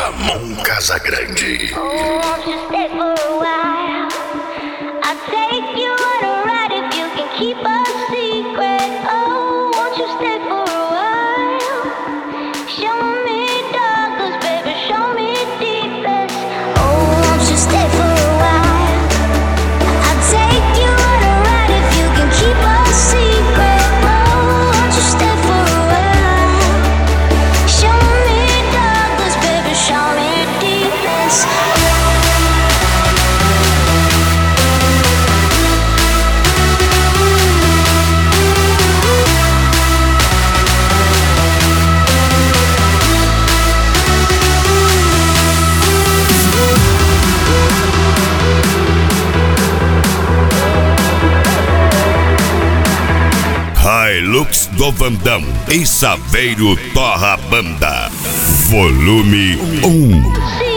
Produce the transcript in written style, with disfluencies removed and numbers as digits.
Ramon Casagrande. Oh, won't you stay for a while? I'll take you on a ride if you can keep a secret. Oh, won't you stay for a while? Show me darkness, baby, show me deepest. Oh, won't you stay for a while? I'll take you on a ride if you can keep a secret. Oh, won't you stay for a while? Show me darkness, baby, show me deepest. Hilux do Vandão e Saveiro Torra Banda. Volume 1.